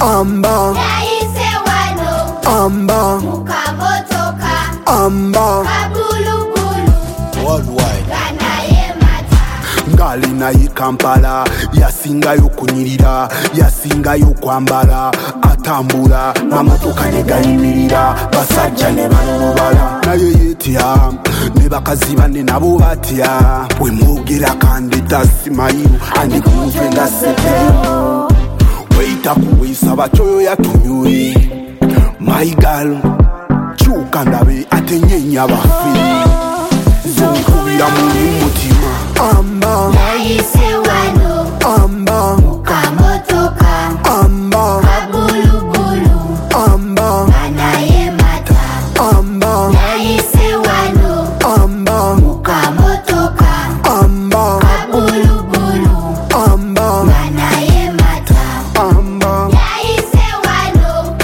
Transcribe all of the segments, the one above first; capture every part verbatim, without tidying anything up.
amba yaise wano amba mukamotoka amba kabulubulu worldwide kanaye mata ngali naye Kampala yasingayo kunyirira yasingayo kwambala atambula mamotoka ne gayimirira basajja ne balubala naye yetya ne bakazi banne nabo batya bwe mwogera kandi tasimayiru andi ku mutwe nga sepero weita kuwisa bachoyo yatunywe my girl kyuka ndabe ate nyenya bafe zonkubira mu mutima amba yaise wano amba mukamotoka amba kabulubulu amba kanaye mata amba yaise wano amba mukamotoka amba kabulubulu amba kanaye mata amba yaise wano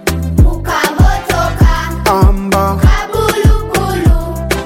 mukamotoka amba kabulubulu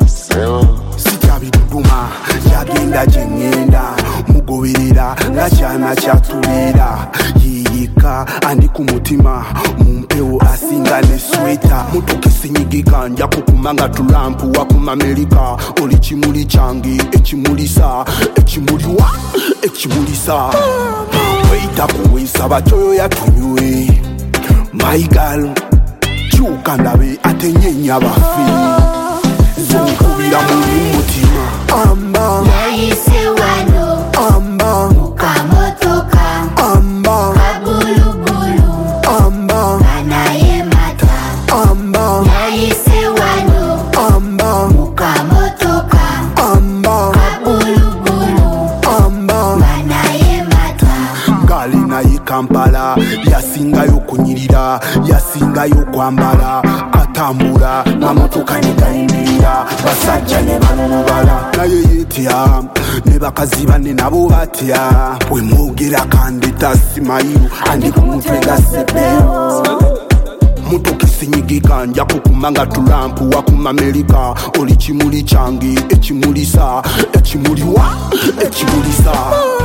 sikyabiduduma yagenda gyengenda mugoberera nga kyana kyatubeera yiyika andi ku mutima mumpewo asinga ne sweta mutuka esinyigika nja kukuma nga tulampu wakuma Amerika oli kimuli kyange ekimulisa ekimuliwa ekimulisa weita kuwisa bachoyo yatunywe my girl kyuka ndabe ate nyenya bafe zonkubira mu mutima amba yaise wano amba mukamotoka amba kabulubulu amba kanaye mata amba yaise wano amba mukamotoka amba kabulubulu amba kanaye mata ngali naye Kampala yasingayo kunyirira yasingayo kwambala atambula mamotoka ne gayimirira basajja ne balubala naye yetya ne bakazi banne nabo batya bwe mwogera kandi tasimayiru andi ku mutwe nga sepero mutoka esinyigika nja kukuma nga tulampu wakuma Amerika oli kimuli kyange ekimulisa ekimuliwa ekimulisa